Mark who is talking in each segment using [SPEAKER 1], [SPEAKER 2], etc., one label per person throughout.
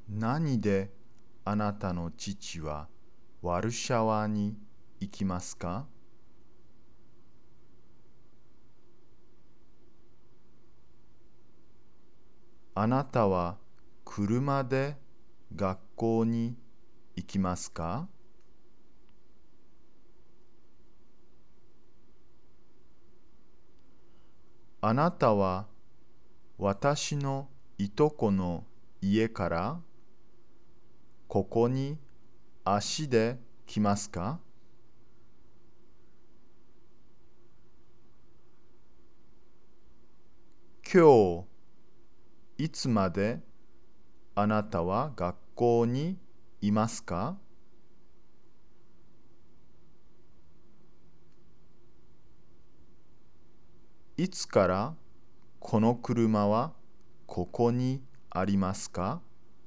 [SPEAKER 1] 何であなたの父はワルシャワに行きますか？あなたは車で学校に行きますか？あなたは私のいとこの家からここに足で来ますか？今日いつまであなたは学校にいますか？いつからこの車はここにありますか？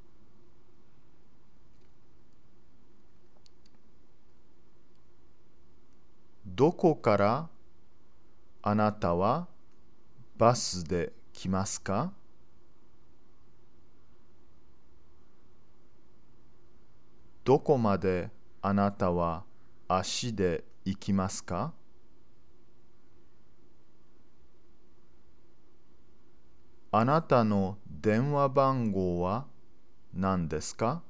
[SPEAKER 1] どこからあなたはバスで来ますか？どこまであなたは足で行きますか？あなたの電話番号は何ですか？